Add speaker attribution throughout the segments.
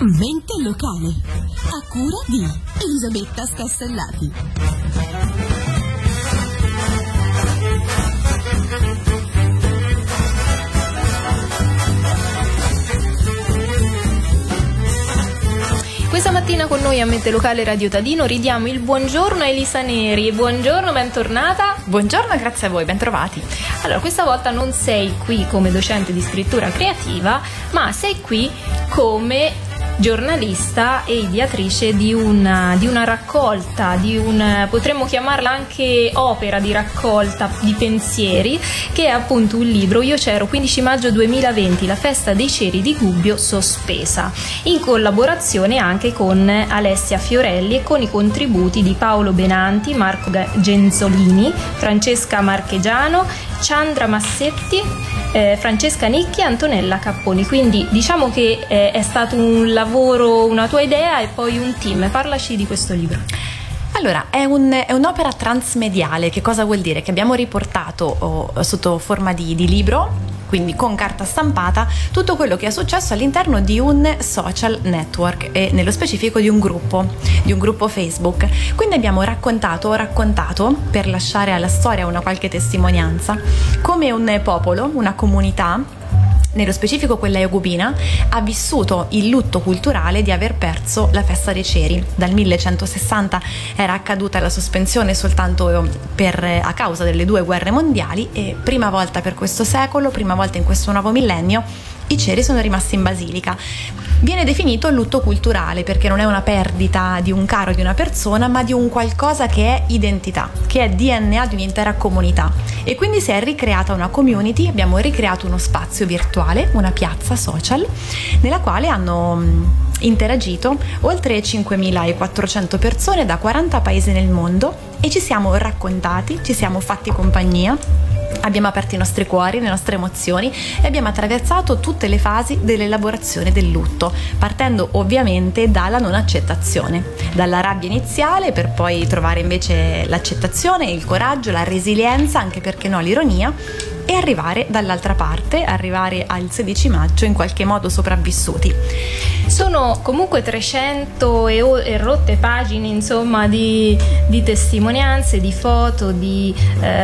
Speaker 1: Mente locale, a cura di Elisabetta Scastellati.
Speaker 2: Questa mattina con noi a Mente Locale Radio Tadino ridiamo il buongiorno a Elisa Neri. Buongiorno, bentornata.
Speaker 3: Buongiorno, grazie a voi, bentrovati.
Speaker 2: Allora, questa volta non sei qui come docente di scrittura creativa, ma sei qui come giornalista e ideatrice di una raccolta, potremmo chiamarla anche opera di raccolta di pensieri, che è appunto un libro Io c'ero, 15 maggio 2020, la festa dei ceri di Gubbio sospesa, in collaborazione anche con Alessia Fiorelli e con i contributi di Paolo Benanti, Marco Genzolini, Francesca Marchegiano, Ciandra Massetti, Francesca Nicchi e Antonella Capponi. Quindi diciamo che è stato un lavoro, una tua idea e poi un team. Parlaci di questo libro.
Speaker 3: Allora, è un'opera transmediale. Che cosa vuol dire? Che abbiamo riportato sotto forma di libro, quindi con carta stampata, tutto quello che è successo all'interno di un social network e nello specifico di un gruppo Facebook. Quindi abbiamo raccontato, per lasciare alla storia una qualche testimonianza, come un popolo, una comunità, nello specifico quella eugubina, ha vissuto il lutto culturale di aver perso la festa dei ceri. Dal 1160 era accaduta la sospensione soltanto a causa delle 2 guerre mondiali e prima volta per questo secolo, prima volta in questo nuovo millennio, i ceri sono rimasti in basilica. Viene definito lutto culturale perché non è una perdita di un caro, di una persona, ma di un qualcosa che è identità, che è DNA di un'intera comunità. E quindi si è ricreata una community, abbiamo ricreato uno spazio virtuale, una piazza social, nella quale hanno interagito oltre 5.400 persone da 40 paesi nel mondo e ci siamo raccontati, ci siamo fatti compagnia. Abbiamo aperto i nostri cuori, le nostre emozioni e abbiamo attraversato tutte le fasi dell'elaborazione del lutto, partendo ovviamente dalla non accettazione, dalla rabbia iniziale per poi trovare invece l'accettazione, il coraggio, la resilienza, anche perché no l'ironia, e arrivare dall'altra parte, arrivare al 16 maggio in qualche modo sopravvissuti.
Speaker 2: Sono comunque 300 e rotte pagine, insomma, di testimonianze, di foto, di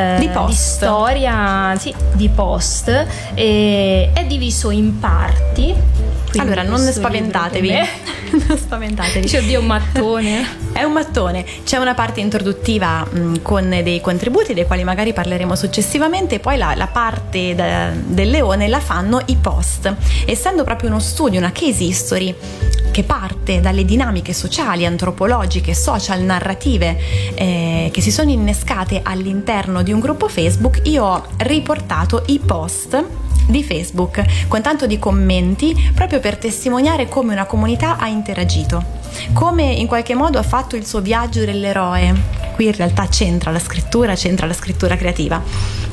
Speaker 2: storia, sì, di post, e è diviso in parti.
Speaker 3: Allora, non spaventatevi. Non spaventatevi.
Speaker 2: Dice, oddio, un mattone.
Speaker 3: È un mattone. C'è una parte introduttiva con dei contributi dei quali magari parleremo successivamente, e poi la parte del leone la fanno i post. Essendo proprio uno studio, una case history che parte dalle dinamiche sociali, antropologiche, social, narrative che si sono innescate all'interno di un gruppo Facebook, io ho riportato i post di Facebook con tanto di commenti proprio per testimoniare come una comunità ha interagito, come in qualche modo ha fatto il suo viaggio dell'eroe. Qui in realtà c'entra la scrittura creativa.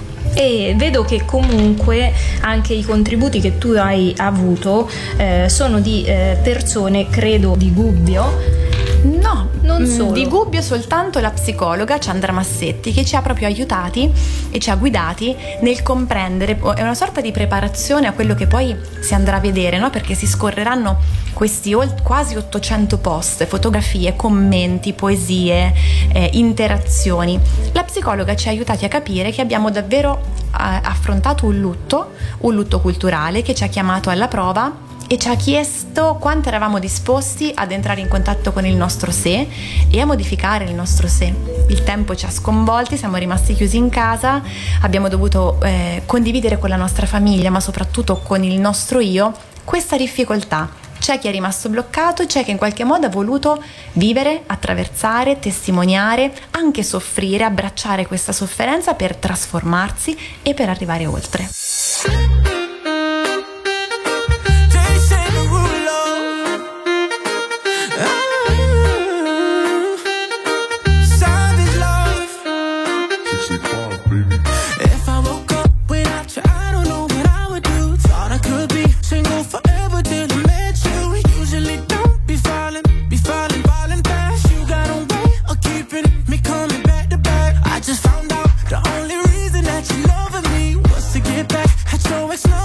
Speaker 2: E vedo che comunque anche i contributi che tu hai avuto sono di persone, credo, di Gubbio.
Speaker 3: No,
Speaker 2: non solo.
Speaker 3: Di Gubbio soltanto la psicologa Ciandra Massetti, che ci ha proprio aiutati e ci ha guidati nel comprendere, è una sorta di preparazione a quello che poi si andrà a vedere, no? Perché si scorreranno questi quasi 800 post, fotografie, commenti, poesie, interazioni. La psicologa ci ha aiutati a capire che abbiamo davvero affrontato un lutto culturale che ci ha chiamato alla prova e ci ha chiesto quanto eravamo disposti ad entrare in contatto con il nostro sé e a modificare il nostro sé. Il tempo ci ha sconvolti, siamo rimasti chiusi in casa, abbiamo dovuto condividere con la nostra famiglia, ma soprattutto con il nostro io, questa difficoltà. C'è chi è rimasto bloccato, c'è chi in qualche modo ha voluto vivere, attraversare, testimoniare, anche soffrire, abbracciare questa sofferenza per trasformarsi e per arrivare oltre.
Speaker 4: So it's not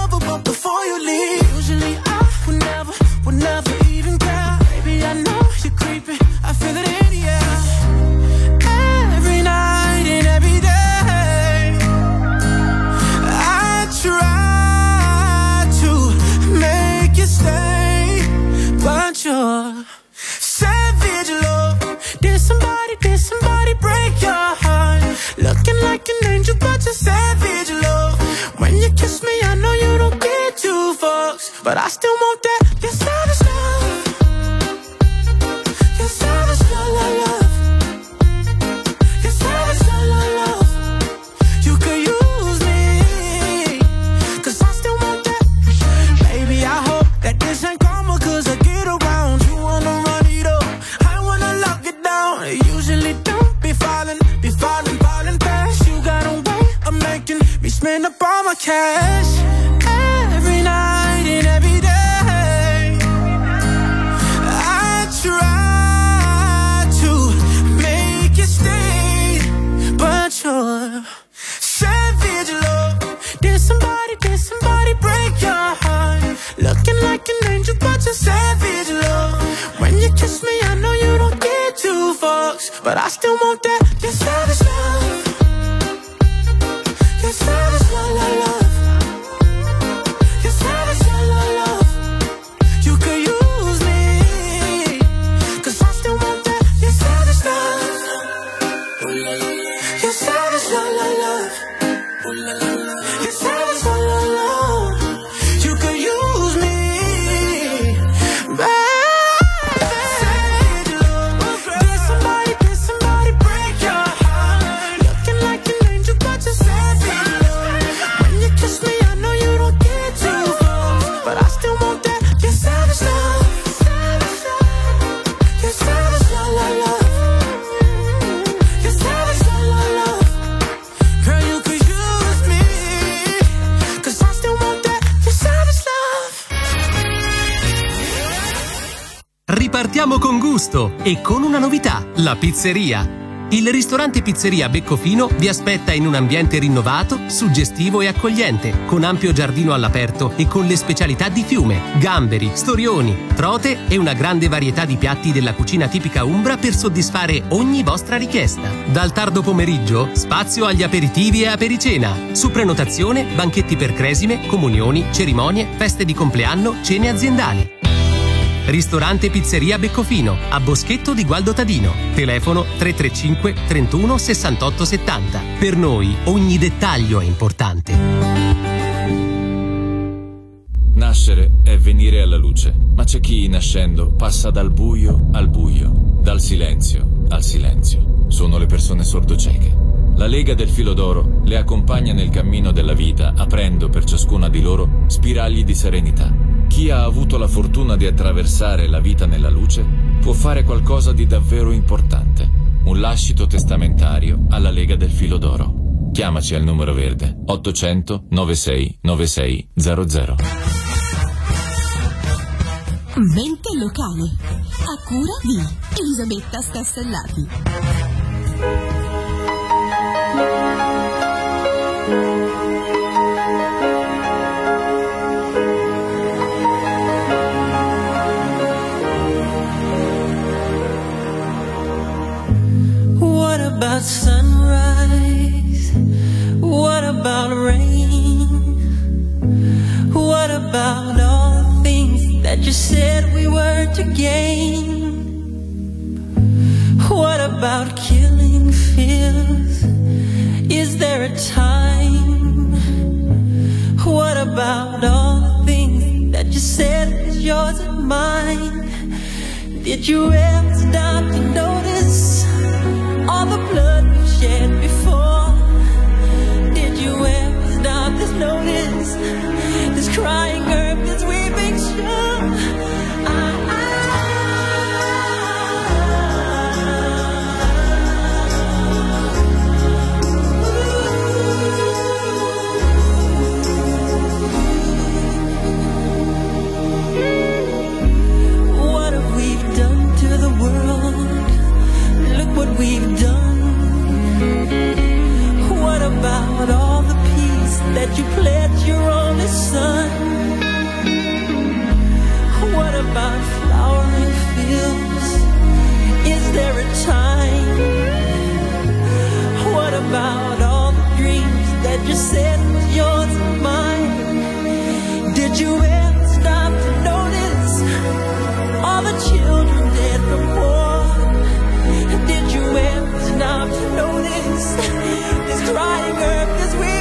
Speaker 4: of savage love. When you kiss me, I know you don't get two fucks, but I still want that, your savage love. Your savage love, love. Your savage love, love. You could use me, 'cause I still want that. Baby, I hope that this ain't karma, 'cause I get around. You wanna run it up, I wanna lock it down. I usually don't be falling fast. You got a way of making me spend up all my cash. Every night and every day I try to make you stay, but you're savage love. Did somebody break your heart? Looking like an angel, but you're savage love. When you kiss me, I know you don't get two fucks, but I still want that, your savage love. Your savage love, love, love. Your savage love, love, love. You could use me, 'cause I still want that, your savage love. Your savage love, love, love. Your savage love, love, love. You could use me, baby. Savage love. Did somebody break your heart? Looking like an angel, but you're savage love. When you kiss me, I know you don't get two fucks, but I still want that, your savage love. Your savage love, love, love. Your savage love, love, love. Girl, you could use me, 'cause I still want that, your savage love.
Speaker 5: Ripartiamo con gusto e con una novità, la pizzeria. Il ristorante Pizzeria Beccofino vi aspetta in un ambiente rinnovato, suggestivo e accogliente, con ampio giardino all'aperto e con le specialità di fiume, gamberi, storioni, trote e una grande varietà di piatti della cucina tipica umbra per soddisfare ogni vostra richiesta. Dal tardo pomeriggio, spazio agli aperitivi e apericena. Su prenotazione, banchetti per cresime, comunioni, cerimonie, feste di compleanno, cene aziendali. Ristorante Pizzeria Beccofino, a Boschetto di Gualdo Tadino. Telefono 335 31 68 70. Per noi ogni dettaglio è importante.
Speaker 6: Nascere è venire alla luce, ma c'è chi nascendo passa dal buio al buio, dal silenzio al silenzio. Sono le persone sordocieche. La Lega del Filo d'Oro le accompagna nel cammino della vita, aprendo per ciascuna di loro spiragli di serenità. Chi ha avuto la fortuna di attraversare la vita nella luce può fare qualcosa di davvero importante. Un lascito testamentario alla Lega del Filo d'Oro. Chiamaci al numero verde 800 96 96 00.
Speaker 1: Mente locale, a cura di Elisabetta Scastellati.
Speaker 4: What about sunrise? What about rain? What about all the things that you said we were to gain? What about killing fears? Is there a time? What about all the things that you said was yours and mine? Did you ever stop to notice all the blood we shed before? Did you ever stop to notice this crying earth, this weeping shore? What have we done to the world? Look what we've done. What about all the peace that you pledged your only son? What about flowering fields? Is there a time? What about all the dreams that you said was yours and mine? Did you ever stop to notice all the children dead from war? Did you ever stop to notice this crying earth, this weird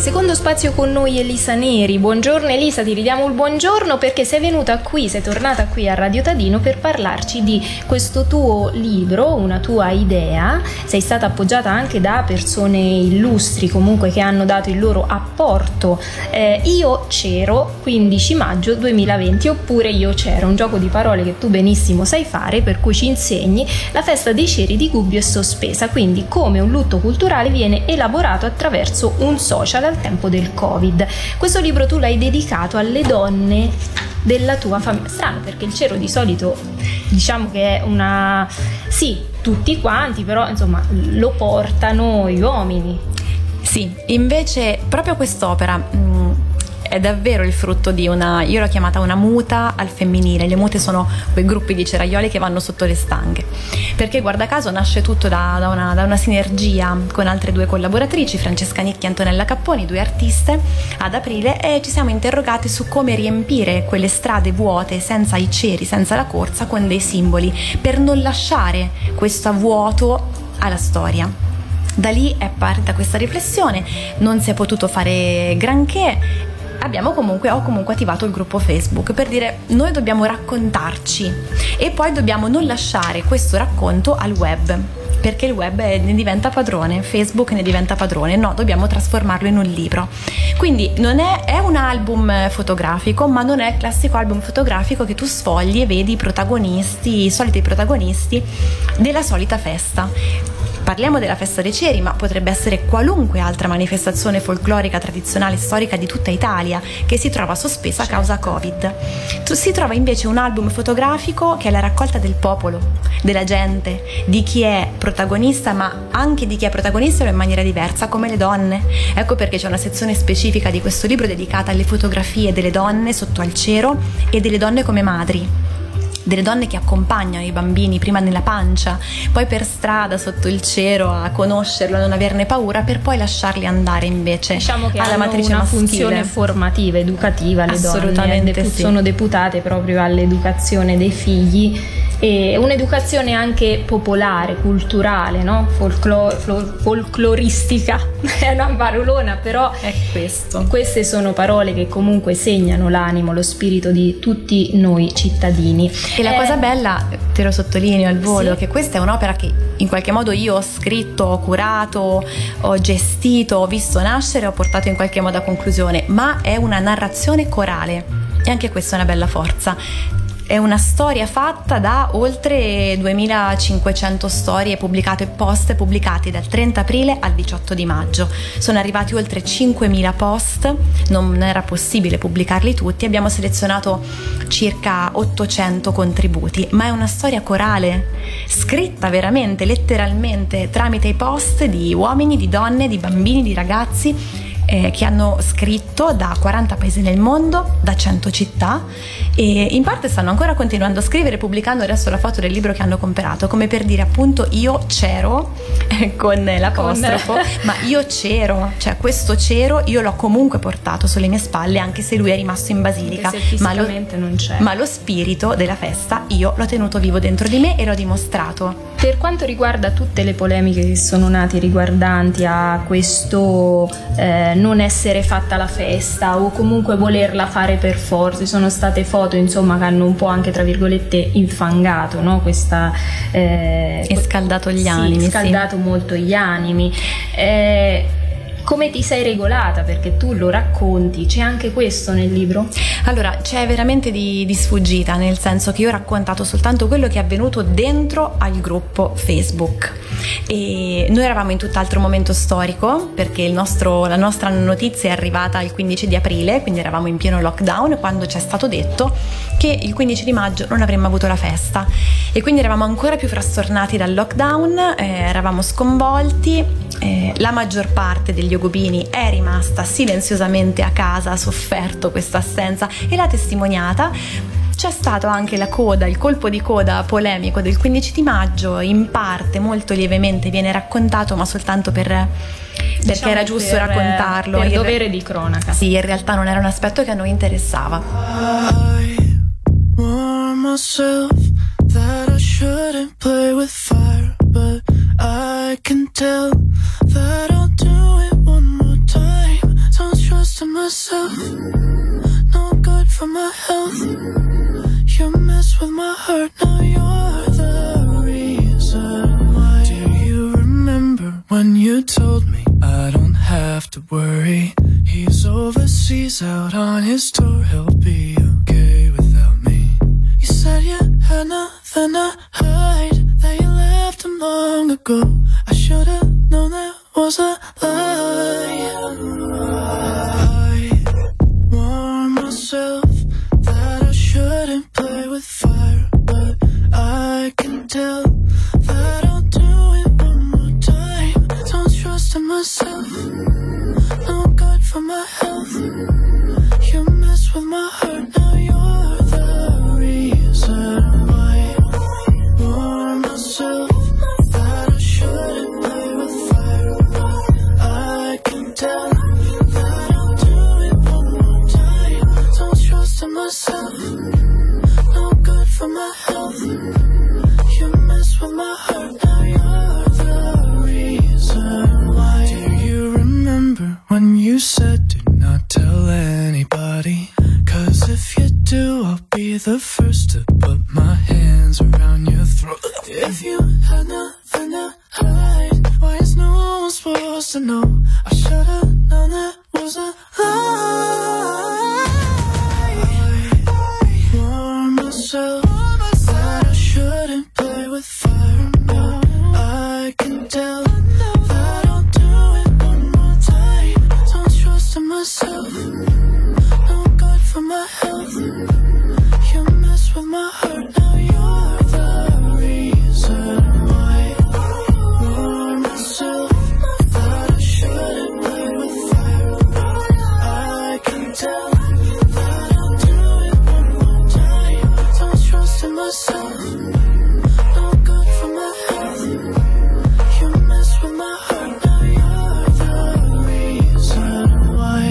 Speaker 2: secondo spazio con noi Elisa Neri. Buongiorno Elisa, ti ridiamo il buongiorno perché sei tornata qui a Radio Tadino per parlarci di questo tuo libro, una tua idea. Sei stata appoggiata anche da persone illustri, comunque, che hanno dato il loro apporto. Io c'ero, 15 maggio 2020, oppure Io c'ero, un gioco di parole che tu benissimo sai fare, per cui ci insegni. La festa dei ceri di Gubbio è sospesa, quindi come un lutto culturale viene elaborato attraverso un social al tempo del Covid. Questo libro tu l'hai dedicato alle donne della tua famiglia. Strano, perché il cero di solito diciamo che è una... sì, tutti quanti, però insomma lo portano gli uomini.
Speaker 3: Sì, invece proprio quest'opera è davvero il frutto di io l'ho chiamata una muta al femminile. Le mute sono quei gruppi di ceraioli che vanno sotto le stanghe, perché guarda caso nasce tutto da una sinergia con altre due collaboratrici, Francesca Nicchi e Antonella Capponi, due artiste, ad aprile, e ci siamo interrogate su come riempire quelle strade vuote, senza i ceri, senza la corsa, con dei simboli, per non lasciare questo vuoto alla storia. Da lì è partita questa riflessione, non si è potuto fare granché. Ho comunque attivato il gruppo Facebook per dire: noi dobbiamo raccontarci e poi dobbiamo non lasciare questo racconto al web, perché il web ne diventa padrone, Facebook ne diventa padrone. No, dobbiamo trasformarlo in un libro. Quindi non è un album fotografico, ma non è il classico album fotografico che tu sfogli e vedi i soliti protagonisti della solita festa. Parliamo della festa dei ceri, ma potrebbe essere qualunque altra manifestazione folclorica, tradizionale, storica di tutta Italia che si trova sospesa a causa Covid. Si trova invece un album fotografico che è la raccolta del popolo, della gente, di chi è protagonista, ma anche di chi è protagonista in maniera diversa, come le donne. Ecco perché c'è una sezione specifica di questo libro dedicata alle fotografie delle donne sotto al cero e delle donne come madri, delle donne che accompagnano i bambini prima nella pancia, poi per strada sotto il cero a conoscerlo, a non averne paura, per poi lasciarli andare invece
Speaker 2: diciamo che
Speaker 3: alla
Speaker 2: hanno
Speaker 3: matrice
Speaker 2: una
Speaker 3: maschile.
Speaker 2: Funzione formativa, educativa. Le
Speaker 3: Assolutamente
Speaker 2: donne
Speaker 3: sì.
Speaker 2: Sono deputate proprio all'educazione dei figli, e un'educazione anche popolare, culturale, no? Folcloristica. È una parolona, però
Speaker 3: È questo.
Speaker 2: queste sono parole che comunque segnano l'animo, lo spirito di tutti noi cittadini.
Speaker 3: E la cosa bella, te lo sottolineo al volo,
Speaker 2: sì,
Speaker 3: che questa è un'opera che in qualche modo io ho scritto, ho curato, ho gestito, ho visto nascere, ho portato in qualche modo a conclusione, ma è una narrazione corale, e anche questa è una bella forza. È una storia fatta da oltre 2500 storie pubblicate e post pubblicati dal 30 aprile al 18 di maggio. Sono arrivati oltre 5000 post, non era possibile pubblicarli tutti, abbiamo selezionato circa 800 contributi, ma è una storia corale, scritta veramente, letteralmente, tramite i post di uomini, di donne, di bambini, di ragazzi che hanno scritto da 40 paesi nel mondo, da 100 città, e in parte stanno ancora continuando a scrivere, pubblicando adesso la foto del libro che hanno comprato, come per dire appunto io c'ero, con l'apostrofo, ma io c'ero, cioè questo c'ero io l'ho comunque portato sulle mie spalle, anche se lui è rimasto in basilica,
Speaker 2: Anche se fisicamente non c'è.
Speaker 3: ma lo spirito della festa io l'ho tenuto vivo dentro di me e l'ho dimostrato.
Speaker 2: Per quanto riguarda tutte le polemiche che sono nate riguardanti a questo non essere fatta la festa, o comunque volerla fare per forza, sono state foto insomma che hanno un po' anche tra virgolette infangato, no? Questa
Speaker 3: E scaldato gli animi,
Speaker 2: scaldato molto gli animi. Come ti sei regolata? Perché tu lo racconti, c'è anche questo nel libro?
Speaker 3: Allora, c'è veramente di sfuggita, nel senso che io ho raccontato soltanto quello che è avvenuto dentro al gruppo Facebook, e noi eravamo in tutt'altro momento storico, perché la nostra notizia è arrivata il 15 di aprile, quindi eravamo in pieno lockdown quando ci è stato detto che il 15 di maggio non avremmo avuto la festa, e quindi eravamo ancora più frastornati dal lockdown, eravamo sconvolti, la maggior parte degli ogubini è rimasta silenziosamente a casa, ha sofferto questa assenza e l'ha testimoniata. C'è stato anche la coda, il colpo di coda polemico del 15 di maggio, in parte molto lievemente viene raccontato, ma soltanto perché era giusto raccontarlo.
Speaker 2: Per dovere di cronaca.
Speaker 3: Sì, in realtà non era un aspetto che a noi interessava.
Speaker 4: I warn myself that I shouldn't play with fire, but I can tell that I'll do it one more time. So myself. No good for my health. You mess with my heart, now you're the reason why. Do you remember when you told me I don't have to worry? He's overseas out on his tour, he'll be okay without me. You said you had nothing to hide, that you left him long ago. I should've known that was a lie. I warned myself that I shouldn't play with fire, but I can tell that I'll do it one more time. Don't trust in myself, no good for my health. You mess with my heart, now you're the reason why. Warn myself that I shouldn't play with fire, but I can tell that I'll do it one more time. Don't trust in myself, no good for my health. You mess with my heart, now you're the reason why. Do you remember when you said do not tell anybody? 'Cause if you do, I'll be the first to put my hands around your throat. If you had nothing to hide, why is no one supposed to know? I should've known that was a lie. I warned myself that I shouldn't play with fire. Now I can tell that I'll do it one more time. Don't trust in myself, no good for my health. You mess with my heart, now you're the reason why. Warn myself that I shouldn't play with fire. I can tell that I'll do it one more time. Don't trust in myself, no good for my health. You mess with my heart, now you're the reason why.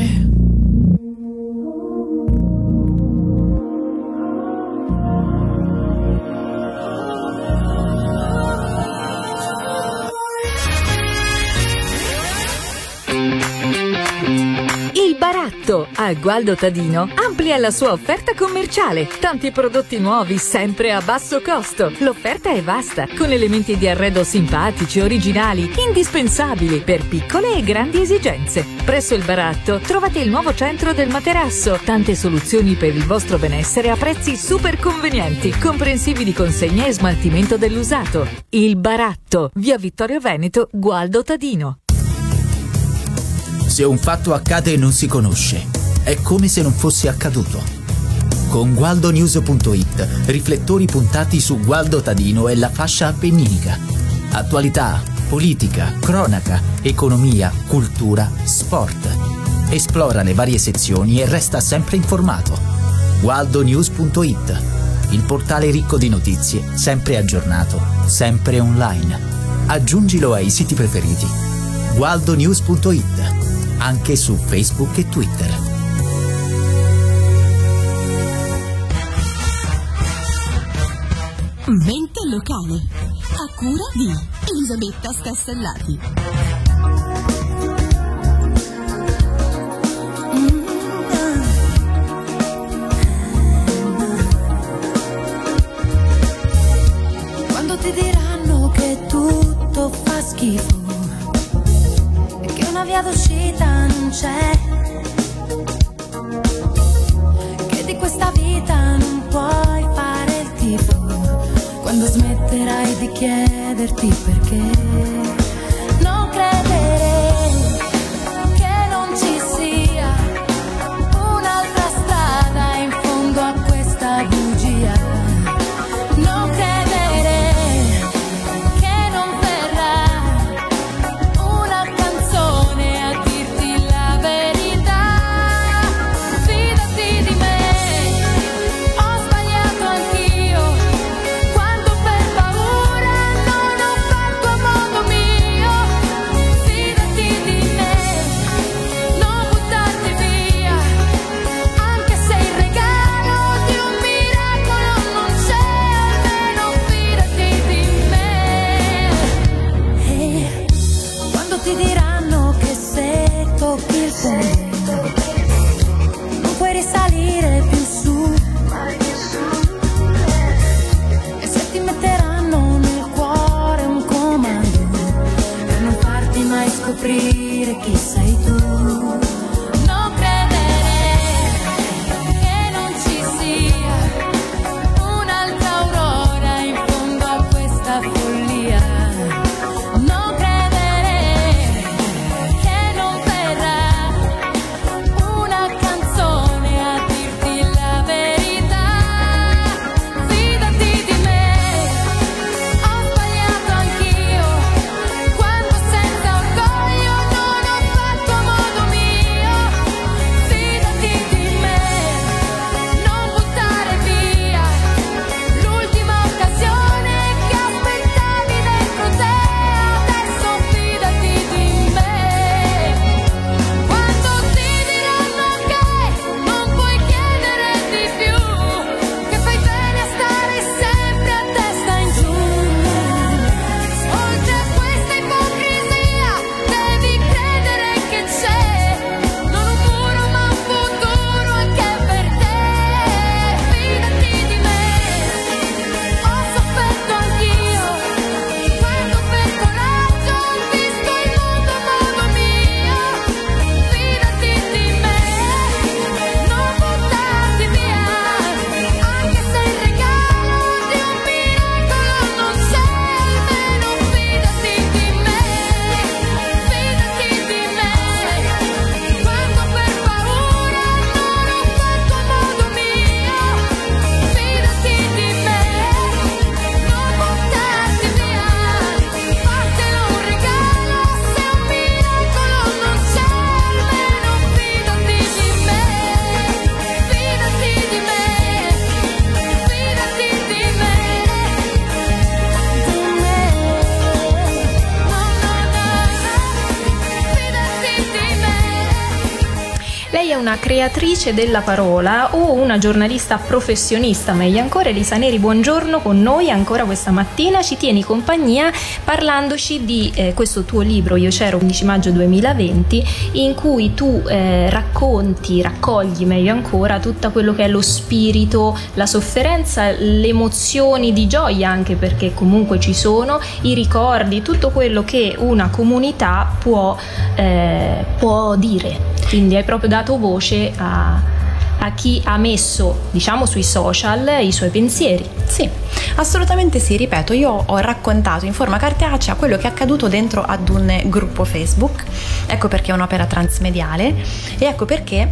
Speaker 7: Il Baratto a Gualdo Tadino amplia la sua offerta commerciale. Tanti prodotti nuovi sempre a basso costo. L'offerta è vasta, con elementi di arredo simpatici, originali, indispensabili per piccole e grandi esigenze. Presso il Baratto trovate il nuovo centro del materasso. Tante soluzioni per il vostro benessere a prezzi super convenienti, comprensivi di consegna e smaltimento dell'usato. Il Baratto, via Vittorio Veneto, Gualdo Tadino.
Speaker 8: Se un fatto accade e non si conosce, è come se non fosse accaduto. Con GualdoNews.it, riflettori puntati su Gualdo Tadino e la fascia appenninica. Attualità, politica, cronaca, economia, cultura, sport. Esplora le varie sezioni e resta sempre informato. GualdoNews.it, il portale ricco di notizie, sempre aggiornato, sempre online. Aggiungilo ai siti preferiti. GualdoNews.it, anche su Facebook e Twitter.
Speaker 1: Mente locale, a cura di Elisabetta Scastellati.
Speaker 9: Quando ti diranno che tutto fa schifo, che una via d'uscita non c'è, che di questa vita non puoi fare il tifo, quando smetterai di chiederti perché, non credere che non ci sia un'altra strada in fondo a questa bugia, non credere che non verrà una canzone a dirti la verità. Fidati di me, ho sbagliato anch'io, quando per paura non ho fatto a modo mio. Fidati di me, non buttarti via, anche se il regalo di un miracolo non c'è, almeno fidati di me. Quando ti diranno che se tocchi il fondo metteranno nel cuore un comando per non farti mai scoprire chi sei tu. Non credere che non ci sia un'altra aurora in fondo a questa follia. Non credere che non verrà una canzone a dirti la verità. Fidati di me, ho sbagliato anch'io quando senza orgoglio non ho fatto a modo mio. Fidati di me, non buttare via l'ultima occasione che aspettavi dentro te. Adesso fidati di me. Quando ti diranno che non puoi chiedere di più, che fai bene a stare sempre a testa in giù. Oltre a questa ipocrisia devi credere che c'è non un muro ma un futuro anche per te. Fidati di me, ho sofferto anch'io quando per coraggio ho visto il mondo a modo mio. Fidati di me, non buttarti via, anche se il regalo di un miracolo non c'è. Almeno fidati di me, fidati di me, quando per paura non ho fatto a modo mio. Fidati di me, non buttarti via, fatelo un regalo se un miracolo non c'è. Almeno fidati di me, fidati di me, fidati di me, fidati di me.
Speaker 2: Lei è una creatrice della parola o una giornalista professionista, meglio ancora. Elisa Neri, buongiorno con noi ancora questa mattina. Ci tieni compagnia parlandoci di questo tuo libro Io c'ero 11 maggio 2020, in cui tu raccogli meglio ancora tutto quello che è lo spirito, la sofferenza, le emozioni di gioia, anche perché comunque ci sono, i ricordi, tutto quello che una comunità può dire. Quindi hai proprio dato voce a chi ha messo, diciamo, sui social i suoi pensieri.
Speaker 3: Sì, assolutamente sì, ripeto, io ho raccontato in forma cartacea quello che è accaduto dentro ad un gruppo Facebook. Ecco perché è un'opera transmediale e ecco perché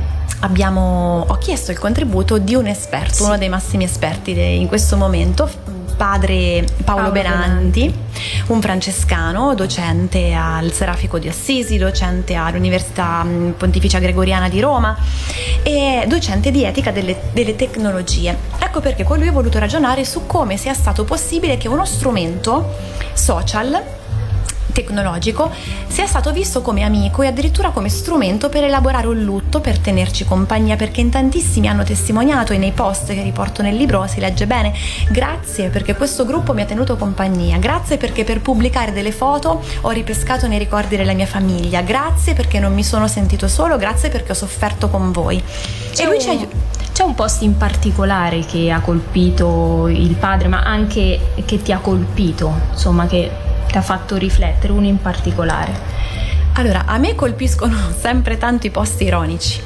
Speaker 3: ho chiesto il contributo di un esperto, uno dei massimi esperti in questo momento, padre Paolo Benanti, un francescano, docente al Serafico di Assisi, docente all'Università Pontificia Gregoriana di Roma e docente di etica delle tecnologie. Ecco perché con lui ho voluto ragionare su come sia stato possibile che uno strumento social tecnologico sia stato visto come amico e addirittura come strumento per elaborare un lutto, per tenerci compagnia, perché in tantissimi hanno testimoniato e nei post che riporto nel libro si legge bene: grazie perché questo gruppo mi ha tenuto compagnia, grazie perché per pubblicare delle foto ho ripescato nei ricordi della mia famiglia, grazie perché non mi sono sentito solo, grazie perché ho sofferto con voi.
Speaker 2: C'è un post in particolare che ha colpito il padre, ma anche che ti ha colpito, insomma, che ti ha fatto riflettere, uno in particolare?
Speaker 3: Allora, a me colpiscono sempre tanto i post ironici,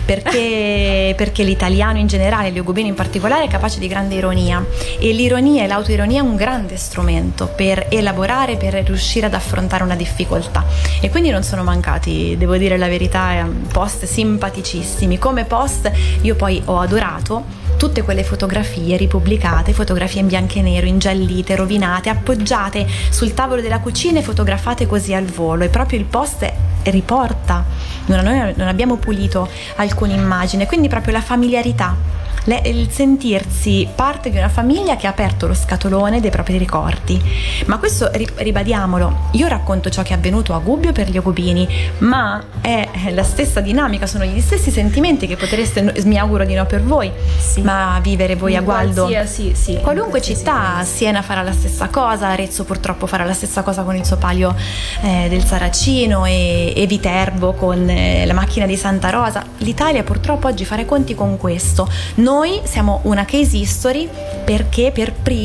Speaker 3: perché l'italiano in generale, gli ugubini in particolare, è capace di grande ironia, e l'ironia e l'autoironia è un grande strumento per elaborare, per riuscire ad affrontare una difficoltà, e quindi non sono mancati, devo dire la verità, post simpaticissimi. Come post io poi ho adorato tutte quelle fotografie ripubblicate, fotografie in bianco e nero, ingiallite, rovinate, appoggiate sul tavolo della cucina e fotografate così al volo, e proprio il post riporta, noi non abbiamo pulito alcune immagini, quindi proprio la familiarità, il sentirsi parte di una famiglia che ha aperto lo scatolone dei propri ricordi. Ma questo, ribadiamolo, io racconto ciò che è avvenuto a Gubbio per gli Agubini, ma è la stessa dinamica, sono gli stessi sentimenti che potreste, mi auguro di no per voi, sì, ma vivere voi a Gualdo, qualunque città, Siena farà la stessa cosa, Arezzo purtroppo farà la stessa cosa con il suo palio del Saracino, e Viterbo con la macchina di Santa Rosa. L'Italia purtroppo oggi fa i conti con questo. Noi siamo una case history perché per primi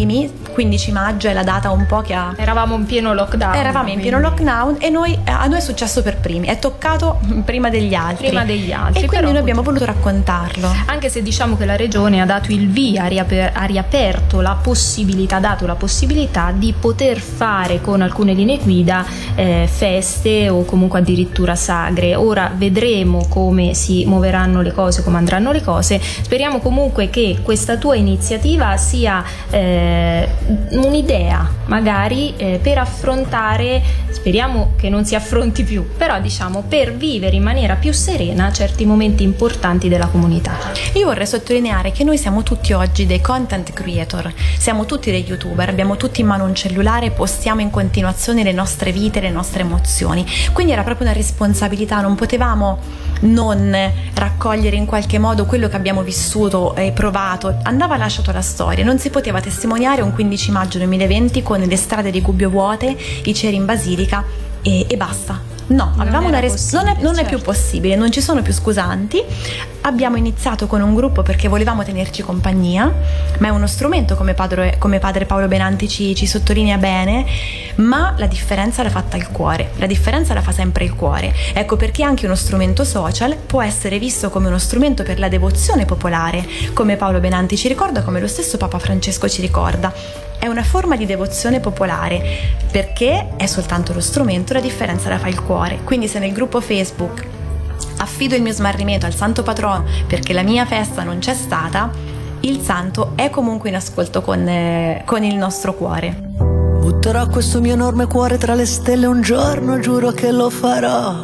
Speaker 3: 15 maggio è la data un po' che ha...
Speaker 2: Eravamo in pieno lockdown.
Speaker 3: E a noi è successo per primi, è toccato prima degli altri.
Speaker 2: E quindi
Speaker 3: però noi abbiamo voluto raccontarlo.
Speaker 2: Anche se diciamo che la regione ha dato il via, ha riaperto la possibilità, di poter fare con alcune linee guida feste o comunque addirittura sagre. Ora vedremo come si muoveranno le cose, come andranno le cose. Speriamo comunque che questa tua iniziativa sia un'idea magari per affrontare, speriamo che non si affronti più, però diciamo per vivere in maniera più serena certi momenti importanti della comunità.
Speaker 3: Io vorrei sottolineare che noi siamo tutti oggi dei content creator, siamo tutti dei youtuber, abbiamo tutti in mano un cellulare, postiamo in continuazione le nostre vite, le nostre emozioni, quindi era proprio una responsabilità, non potevamo non raccogliere in qualche modo quello che abbiamo vissuto e provato, andava lasciato alla storia, non si poteva testimoniare un 15 maggio 2020 con le strade di Gubbio vuote, i ceri in basilica e basta. No, avevamo non è più possibile, non ci sono più scusanti. Abbiamo iniziato con un gruppo perché volevamo tenerci compagnia, ma è uno strumento, come padre Paolo Benanti ci sottolinea bene, ma la differenza l'ha fatta il cuore, la differenza la fa sempre il cuore. Ecco perché anche uno strumento social può essere visto come uno strumento per la devozione popolare, come Paolo Benanti ci ricorda, come lo stesso Papa Francesco ci ricorda. È una forma di devozione popolare perché è soltanto lo strumento, la differenza la fa il cuore. Quindi se nel gruppo Facebook affido il mio smarrimento al santo patrono perché la mia festa non c'è stata, il santo è comunque in ascolto con il nostro cuore.
Speaker 10: Butterò questo mio enorme cuore tra le stelle un giorno, giuro che lo farò.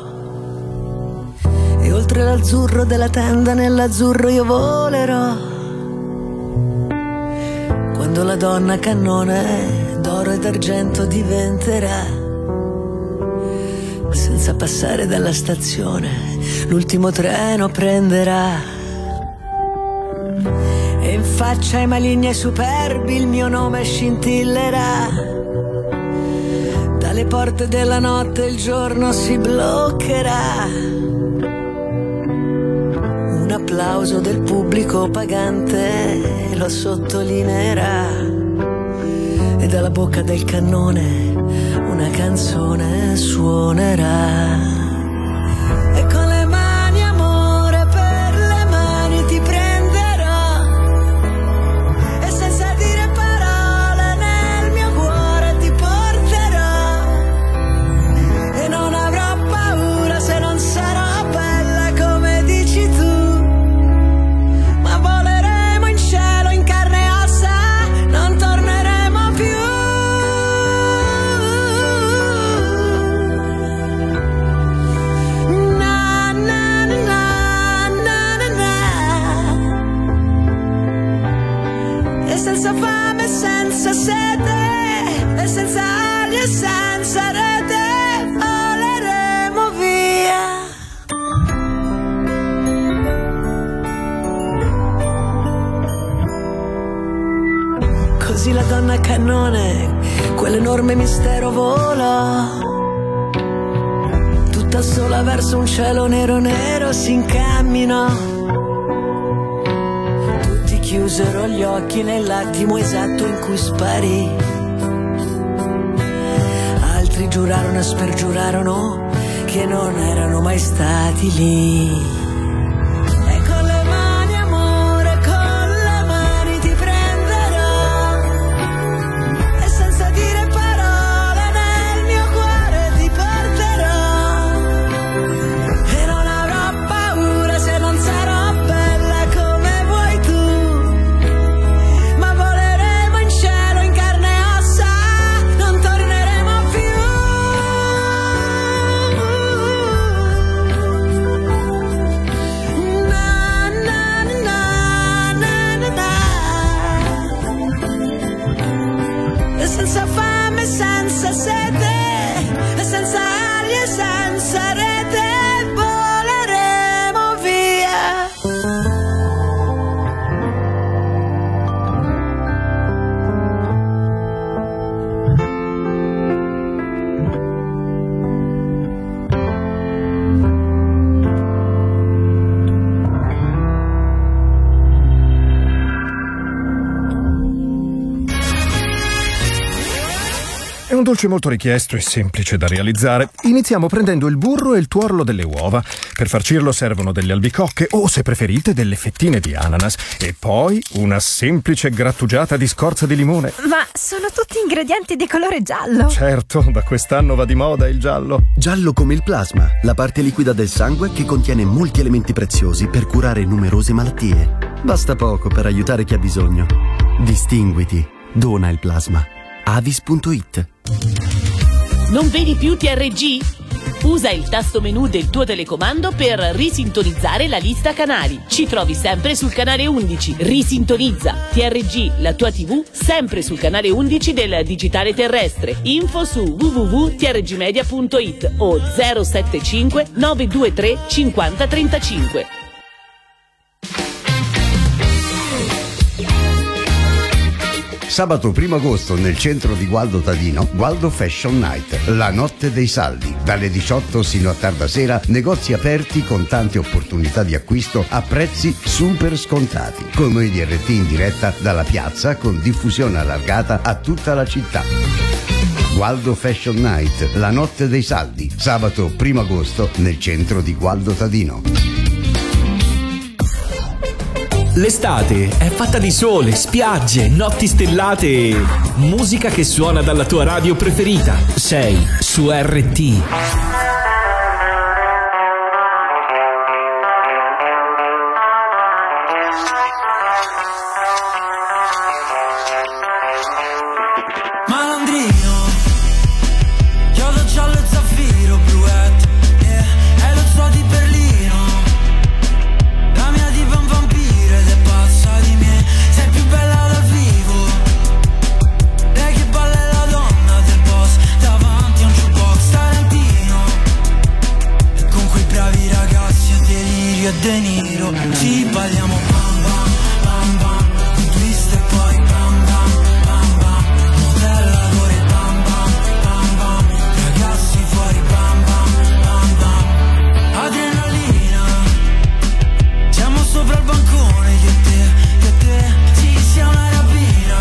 Speaker 10: E oltre l'azzurro della tenda nell'azzurro io volerò. Quando la donna cannone d'oro ed argento diventerà, senza passare dalla stazione l'ultimo treno prenderà. E in faccia ai maligni e superbi il mio nome scintillerà. Dalle porte della notte il giorno si bloccherà. Un applauso del pubblico pagante lo sottolineerà. E dalla bocca del cannone una canzone suonerà. E con le mani amore per le mani ti prenderò. E senza dire parole nel mio cuore ti porterò. E non avrò paura se non sarò bella come dici tu. Ma voleremo in cielo in carne e ossa, non torneremo più. Na na na na na na. E senza fame e senza sete, e senza ali e senza rete, voleremo via. Così la donna cannone, quell'enorme mistero vola, tutta sola verso un cielo nero nero si incamminò. Tutti chiusero gli occhi nell'attimo esatto in cui sparì. Altri giurarono e spergiurarono che non erano mai stati lì. E con le mani amore, con le mani ti prenderò. E senza dire parole nel mio cuore ti porterò. E non avrò paura se non sarò bella come vuoi tu. Ma voleremo in cielo in carne e ossa, non torneremo più. Na na na na na na. E senza fame, senza sete, e senza ali e senza rete, voleremo via.
Speaker 11: dolce molto richiesto e semplice da realizzare. Iniziamo prendendo il burro e il tuorlo delle uova. Per farcirlo servono delle albicocche o, se preferite, delle fettine di ananas. E poi una semplice grattugiata di scorza di limone.
Speaker 12: Ma sono tutti ingredienti di colore giallo.
Speaker 11: Certo, da quest'anno va di moda il giallo.
Speaker 13: Giallo come il plasma, la parte liquida del sangue che contiene molti elementi preziosi per curare numerose malattie. Basta poco per aiutare chi ha bisogno. Distinguiti. Dona il plasma. Avis.it.
Speaker 14: Non vedi più TRG? Usa il tasto menu del tuo telecomando per risintonizzare la lista canali. Ci trovi sempre sul canale 11. Risintonizza. TRG, la tua TV, sempre sul canale 11 del digitale terrestre. Info su www.trgmedia.it o 075 923 5035.
Speaker 15: Sabato 1 agosto nel centro di Gualdo Tadino, Gualdo Fashion Night, la notte dei saldi. Dalle 18 sino a tarda sera, negozi aperti con tante opportunità di acquisto a prezzi super scontati. Con noi di RT in diretta dalla piazza con diffusione allargata a tutta la città. Gualdo Fashion Night, la notte dei saldi. Sabato 1 agosto nel centro di Gualdo Tadino.
Speaker 16: L'estate è fatta di sole, spiagge, notti stellate e musica che suona dalla tua radio preferita. Sei su RT.
Speaker 4: Malandrino, chiodo giallo e zaffiro, bluette, è lo zoo di Berlino. La mia diva è un vampiro ed è pazza di me. Sei più bella dal vivo. Lei che balla è la donna del boss davanti a un jukebox tarantino. E con quei bravi ragazzi a delirio e De Niro ci balliamo bam bam bam bam, un twist e poi bam bam bam bam, modellatore bam bam bam bam, ragazzi fuori bam bam bam bam, adrenalina. Siamo sopra il bancone io e te, sì, sia una rapina.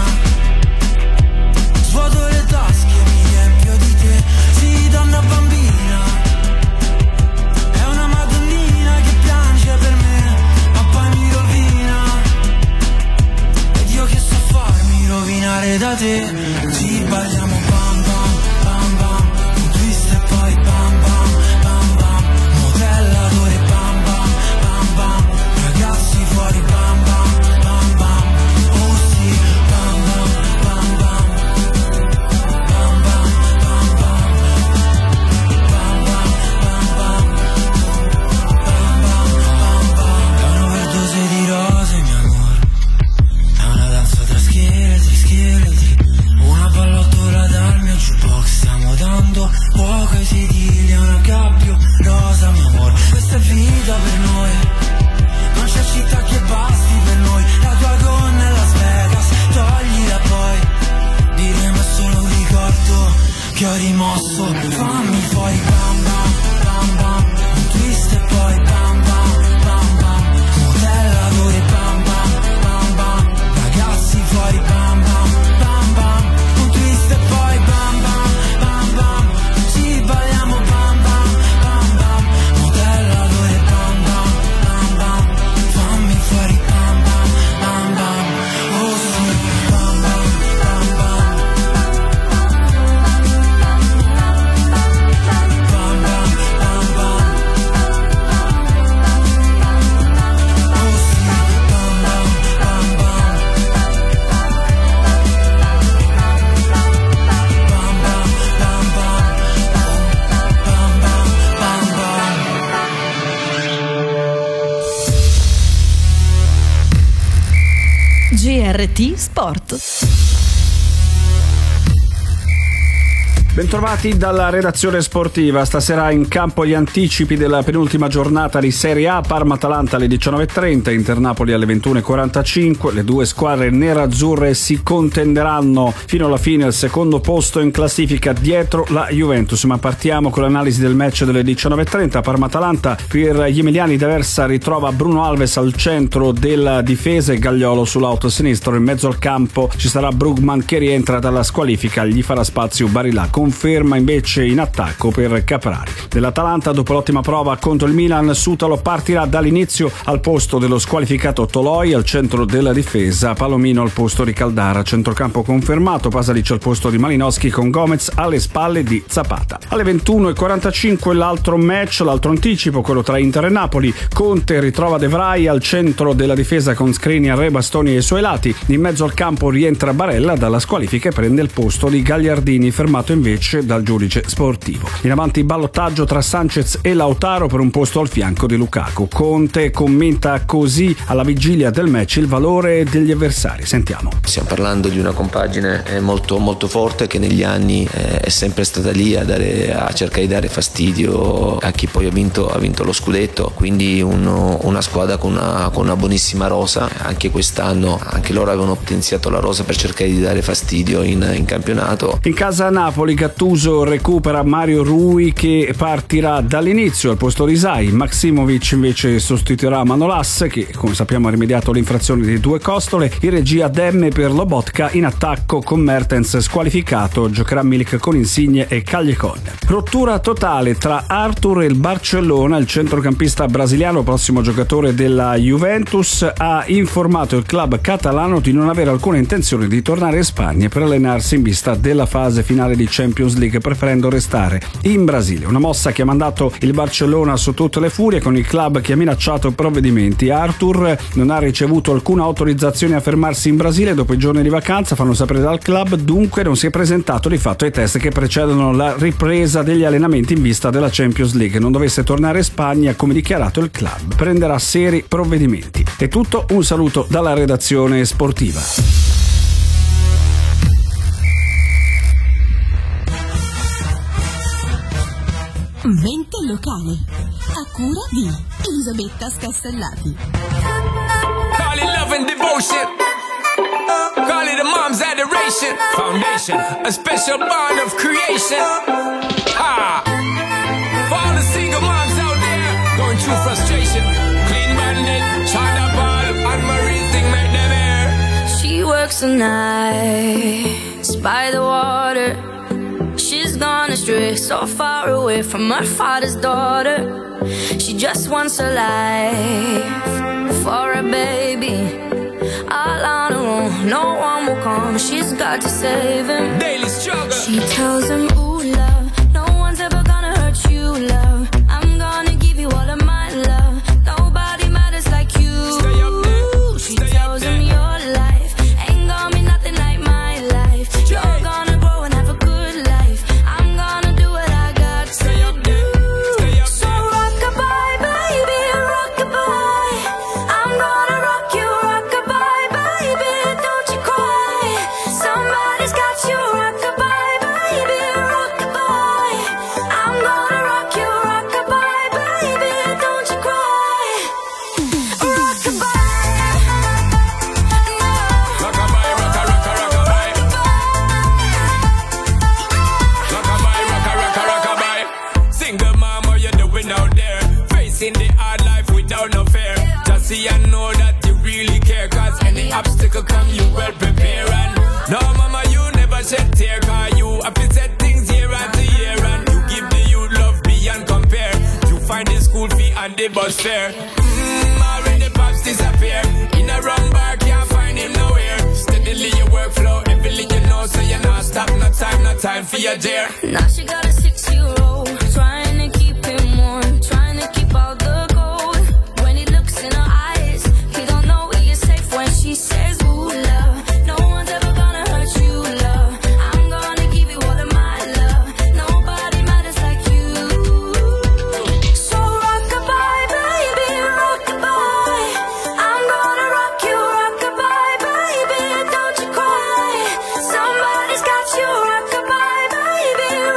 Speaker 4: Svuoto le tasche, mi riempio di te, sì, donna bambina. È una madonnina che piange per me, ma poi mi rovina. Ed io che so farmi rovinare da te. Ci balliamo bam bam bam bam, un twist e poi bam bam bam bam, modellatore bam bam bam bam, ragazzi fuori bam bam bam bam, oh sì bam bam bam bam, bam bam bam bam, bam bam bam bam, bam bam bam bam. È un'overdose di rose mio amore, è una danza tra scheletri, una pallottola dal mio jukebox. Stiamo dando fuoco ai sedili a una gabbio rosa mio amore. Questa è vita per noi, non c'è città che basti per noi. La tua gonna è Las Vegas, toglila poi, diremo è solo un ricordo che ho rimosso. Fammi fuori bam bam bam bam, un twist e poi bam bam bam bam, modellatore bam bam bam bam, ragazzi fuori bam bam bam bam, un twist e poi bam bam bam bam, ci balliamo bam bam bam bam, modellatore bam bam bam bam, fammi fuori bam bam bam bam, oh sì bam bam bam bam, bam bam bam bam, oh sì bam bam bam bam, bam bam bam bam, bam bam bam bam.
Speaker 12: GRT Sport.
Speaker 17: Bentrovati dalla redazione sportiva. Stasera in campo gli anticipi della penultima giornata di Serie A. Parma-Atalanta alle 19.30, Inter-Napoli alle 21.45. Le due squadre nerazzurre si contenderanno fino alla fine il secondo posto in classifica dietro la Juventus. Ma partiamo con l'analisi del match delle 19.30. Parma-Atalanta, per gli emiliani d'Aversa ritrova Bruno Alves al centro della difesa e Gagliolo sull'auto sinistro. In mezzo al campo ci sarà Brugman che rientra dalla squalifica, gli farà spazio Barilla. Conferma invece in attacco per Caprari. Dell'Atalanta, dopo l'ottima prova contro il Milan, Sutalo partirà dall'inizio al posto dello squalificato Toloi. Al centro della difesa Palomino al posto di Caldara. Centrocampo confermato, Pasalic al posto di Malinowski con Gomez alle spalle di Zapata. Alle 21.45 l'altro match, l'altro anticipo, quello tra Inter e Napoli. Conte ritrova De Vrij al centro della difesa con Skriniar e Bastoni ai suoi lati. In mezzo al campo rientra Barella dalla squalifica e prende il posto di Gagliardini, fermato invece dal giudice sportivo. In avanti ballottaggio tra Sanchez e Lautaro per un posto al fianco di Lukaku. Conte commenta così alla vigilia del match il valore degli avversari. Sentiamo.
Speaker 18: Stiamo parlando di una compagine molto molto forte che negli anni è sempre stata lì a cercare di dare fastidio a chi poi ha vinto lo scudetto, quindi una squadra con una buonissima rosa. Anche quest'anno anche loro avevano potenziato la rosa per cercare di dare fastidio in campionato.
Speaker 17: In casa Napoli, Gattuso recupera Mario Rui che partirà dall'inizio al posto di Sai. Maximovic invece sostituirà Manolas che, come sappiamo, ha rimediato l'infrazione di 2 costole. In regia Demme per Lobotka. In attacco con Mertens squalificato giocherà Milik con Insigne e Callecon. Rottura totale tra Arthur e il Barcellona. Il centrocampista brasiliano, prossimo giocatore della Juventus, ha informato il club catalano di non avere alcuna intenzione di tornare in Spagna per allenarsi in vista della fase finale di Champions League, preferendo restare in Brasile. Una mossa che ha mandato il Barcellona su tutte le furie, con il club che ha minacciato provvedimenti. Arthur non ha ricevuto alcuna autorizzazione a fermarsi in Brasile dopo i giorni di vacanza, fanno sapere dal club, dunque non si è presentato di fatto ai test che precedono la ripresa degli allenamenti in vista della Champions League. Non dovesse tornare in Spagna, come dichiarato il club prenderà seri provvedimenti. È tutto, un saluto dalla redazione sportiva.
Speaker 1: Mente locale, a cura di Elisabetta Scastellati.
Speaker 19: Call it love and devotion. Call it a mom's adoration. Foundation, a special bond of creation. Ah, for all the single moms out there going through frustration. Clean Bandit, China Ball, and Marie thing make them air.
Speaker 9: She works the nights by the water. She's gone astray, so far away from her father's daughter. She just wants a life for a baby. All on her own, no one will come. She's got to save him.
Speaker 19: Daily struggle.
Speaker 9: She tells him, ooh, love, no one's ever gonna hurt you, love. I'm gonna give you all of my love. Nobody matters like you.
Speaker 19: Stay up there.
Speaker 9: She tells him your life ain't gonna be nothing like my life. You're gonna grow and have a good life. I'm gonna do what I got to do. So rock-a-bye, baby, rock-a-bye. I'm gonna rock you, rock-a-bye, baby, don't you cry. Somebody's got you, rock-a-bye, baby, rock-a-bye. I'm gonna rock you, rock-a-bye, baby, don't you cry. Rock-a-bye.
Speaker 19: Rock-a-bye, rock-a-rock-a-rock-a-bye. Rock-a-bye, rock-a-rock-a-rock-a-bye. Single mom, what you doing out there? Facing the hard life without no fear. Just see and know that you really care. Cause any obstacle come, you well prepare. And no, mama, you never shed tear. Cause you have to set things year after year. And you give the youth love beyond compare. You find the school fee and the bus fare. Already pops disappear. In a wrong bar, can't find him nowhere. Steadily your workflow, everything you know. So you're not stop, no time for your dear.
Speaker 9: Now she got a 6-year-old, trying to keep him warm, trying to keep all the gold. When he looks in her eyes, he don't know he is safe when she says, ooh, love, no one's ever gonna hurt you, love. I'm gonna give you all of my love. Nobody matters like you. So rock-a-bye, baby, rock-a-bye. I'm gonna rock you, rock-a-bye, baby, don't you cry. Somebody's got you, rock-a-bye, baby,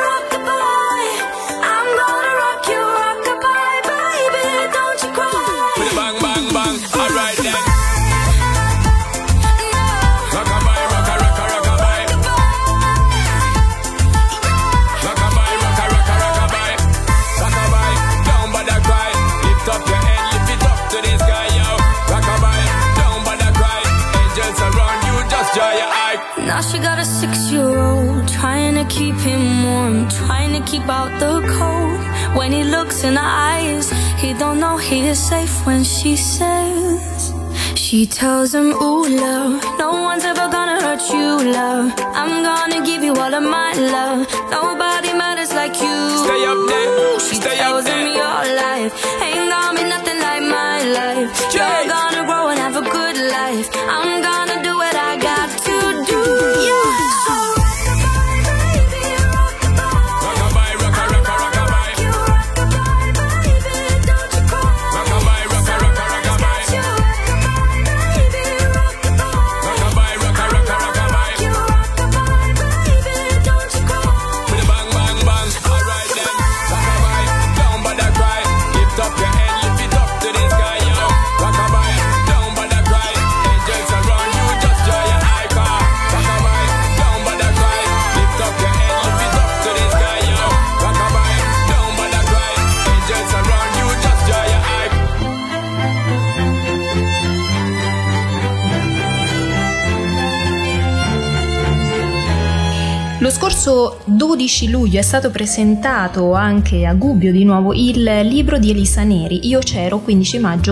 Speaker 9: keep out the cold. When he looks in her eyes, he don't know he is safe when she says. She tells him, ooh, love, no one's ever gonna hurt you, love. I'm gonna give you all of my love. Nobody matters like you.
Speaker 19: Stay up there,
Speaker 9: She
Speaker 19: stay
Speaker 9: tells
Speaker 19: up there.
Speaker 9: him your life ain't gonna be nothing like my life. You're gonna grow and have a good life. I'm gonna do what I got to do. Yeah.
Speaker 2: Lo scorso 12 luglio è stato presentato anche a Gubbio di nuovo il libro di Elisa Neri, Io c'ero, 15 maggio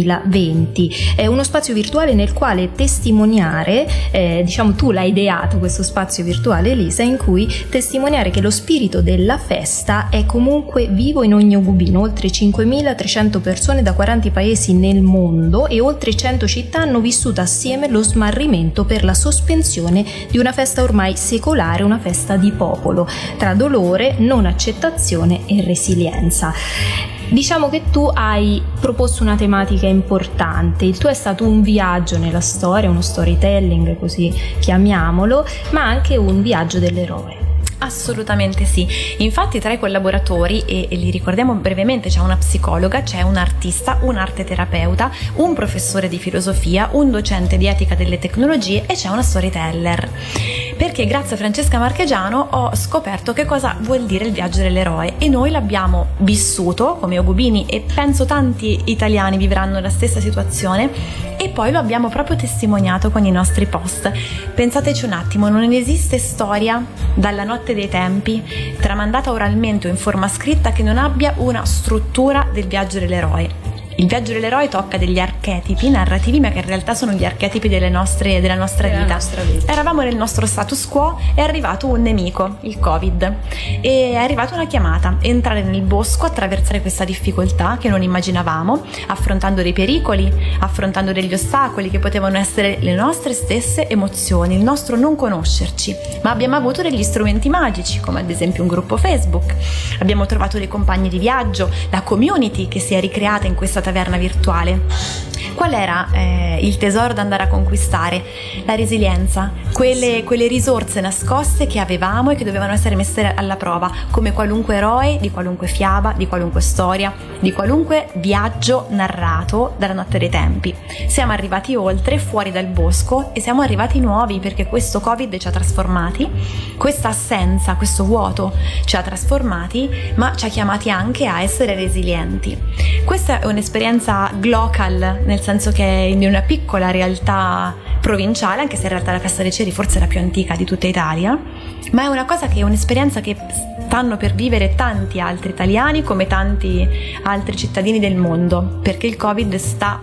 Speaker 2: 2020. È uno spazio virtuale nel quale testimoniare, diciamo tu l'hai ideato questo spazio virtuale Elisa, in cui testimoniare che lo spirito della festa è comunque vivo in ogni ogubino. Oltre 5.300 persone da 40 paesi nel mondo e oltre 100 città hanno vissuto assieme lo smarrimento per la sospensione di una festa ormai secolare, una festa di popolo, tra dolore, non accettazione e resilienza. Diciamo che tu hai proposto una tematica importante, il tuo è stato un viaggio nella storia, uno storytelling, così chiamiamolo, ma anche un viaggio dell'eroe.
Speaker 3: Assolutamente sì, infatti tra i collaboratori, e li ricordiamo brevemente, c'è una psicologa, c'è un artista, un arteterapeuta, un professore di filosofia, un docente di etica delle tecnologie e c'è una storyteller, perché grazie a Francesca Marchegiano ho scoperto che cosa vuol dire il viaggio dell'eroe e noi l'abbiamo vissuto come ogubini e penso tanti italiani vivranno la stessa situazione e poi lo abbiamo proprio testimoniato con i nostri post. Pensateci un attimo, non esiste storia dalla notte dei tempi tramandata oralmente o in forma scritta che non abbia una struttura del viaggio dell'eroe. Il viaggio dell'eroe tocca degli archetipi narrativi, ma che in realtà sono gli archetipi della nostra vita. Eravamo nel nostro status quo, è arrivato un nemico, il Covid, e è arrivata una chiamata, entrare nel bosco, attraversare questa difficoltà che non immaginavamo, affrontando dei pericoli, affrontando degli ostacoli che potevano essere le nostre stesse emozioni, il nostro non conoscerci, ma abbiamo avuto degli strumenti magici, come ad esempio un gruppo Facebook, abbiamo trovato dei compagni di viaggio, la community che si è ricreata in questa taverna virtuale. Qual era il tesoro da andare a conquistare? La resilienza, quelle risorse nascoste che avevamo e che dovevano essere messe alla prova, come qualunque eroe di qualunque fiaba, di qualunque storia, di qualunque viaggio narrato dalla notte dei tempi. Siamo arrivati oltre, fuori dal bosco, e siamo arrivati nuovi, perché questo Covid ci ha trasformati, questa assenza, questo vuoto ci ha trasformati, ma ci ha chiamati anche a essere resilienti. Questa è un'esperienza global, nel senso che è in una piccola realtà provinciale, anche se in realtà la Festa dei Ceri forse è la più antica di tutta Italia, ma è una cosa che è un'esperienza che stanno per vivere tanti altri italiani come tanti altri cittadini del mondo, perché il Covid sta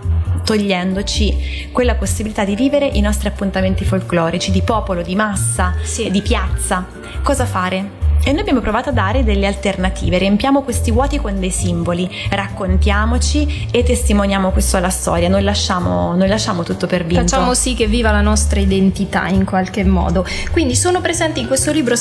Speaker 3: togliendoci quella possibilità di vivere i nostri appuntamenti folclorici, di popolo, di massa, di piazza. Cosa fare? E noi abbiamo provato a dare delle alternative, riempiamo questi vuoti con dei simboli, raccontiamoci e testimoniamo questo alla storia, non lasciamo tutto per vinto.
Speaker 2: Facciamo sì che viva la nostra identità in qualche modo. Quindi sono presenti in questo libro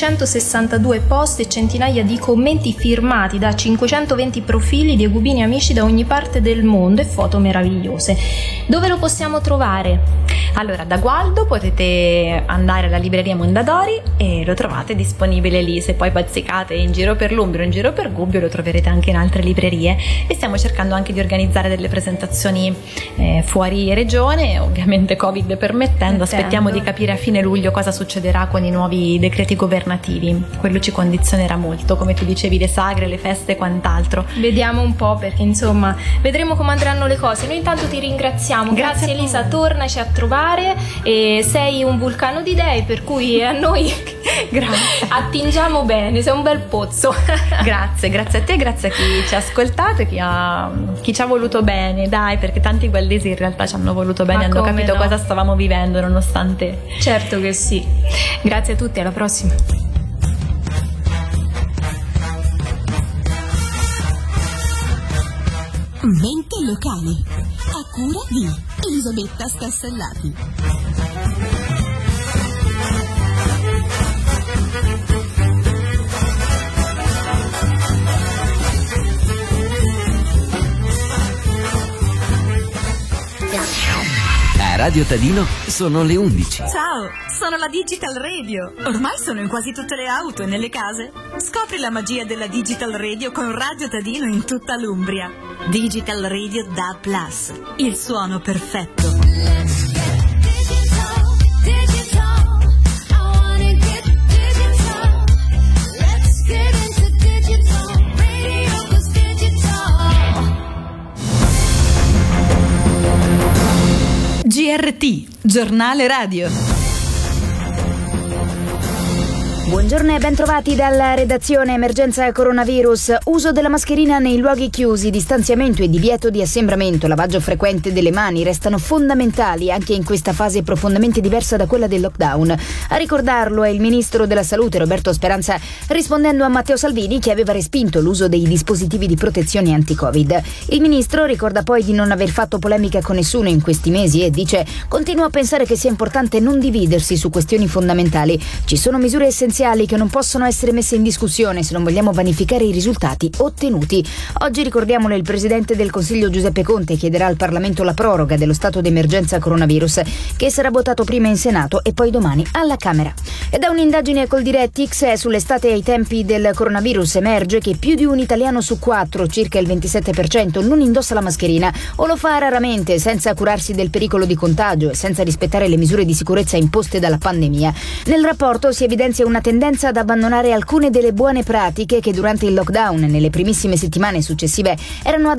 Speaker 2: 762 post e centinaia di commenti firmati da 520 profili di ogubini amici da ogni parte del mondo e foto meravigliose. Dove lo possiamo trovare?
Speaker 3: Allora, da Gualdo potete andare alla libreria Mondadori e lo trovate disponibile lì. Se poi bazzicate in giro per l'Umbria o in giro per Gubbio lo troverete anche in altre librerie, e stiamo cercando anche di organizzare delle presentazioni fuori regione, ovviamente Covid permettendo. Aspettiamo di capire a fine luglio cosa succederà con i nuovi decreti governativi, quello ci condizionerà molto, come tu dicevi, le sagre, le feste e quant'altro.
Speaker 2: Vediamo un po', perché insomma vedremo come andranno le cose. Noi intanto ti ringraziamo, grazie Elisa, tornaci a trovare, e sei un vulcano di idee, per cui a noi
Speaker 3: Grazie.
Speaker 2: Attingiamo bene, sei un bel pozzo.
Speaker 3: Grazie a te, grazie a chi ci ha ascoltato, chi ci ha voluto bene, dai, perché tanti gualdesi in realtà ci hanno voluto bene, hanno capito cosa stavamo vivendo nonostante.
Speaker 2: Certo che sì. Grazie a tutti, alla prossima.
Speaker 1: Mente locale, a cura di Elisabetta Scassellati.
Speaker 20: A Radio Tadino sono le 11.
Speaker 12: Ciao, sono la Digital Radio. Ormai sono in quasi tutte le auto e nelle case. Scopri la magia della Digital Radio con Radio Tadino in tutta l'Umbria. Digital Radio DAB+, il suono perfetto.
Speaker 21: GRT, giornale radio.
Speaker 22: Buongiorno e bentrovati dalla redazione. Emergenza coronavirus, uso della mascherina nei luoghi chiusi, distanziamento e divieto di assembramento, lavaggio frequente delle mani restano fondamentali anche in questa fase profondamente diversa da quella del lockdown. A ricordarlo è il ministro della Salute Roberto Speranza, rispondendo a Matteo Salvini che aveva respinto l'uso dei dispositivi di protezione anti-Covid. Il ministro ricorda poi di non aver fatto polemica con nessuno in questi mesi e dice: continuo a pensare che sia importante non dividersi su questioni fondamentali. Ci sono misure essenziali che non possono essere messe in discussione se non vogliamo vanificare i risultati ottenuti. Oggi, ricordiamolo, il Presidente del Consiglio Giuseppe Conte chiederà al Parlamento la proroga dello stato d'emergenza coronavirus, che sarà votato prima in Senato e poi domani alla Camera. E da un'indagine col Direttix sull'estate ai tempi del coronavirus emerge che più di un italiano su 4, circa il 27%, non indossa la mascherina o lo fa raramente, senza curarsi del pericolo di contagio e senza rispettare le misure di sicurezza imposte dalla pandemia. Nel rapporto si evidenzia una tendenza ad abbandonare alcune delle buone pratiche che durante il lockdown e nelle primissime settimane successive erano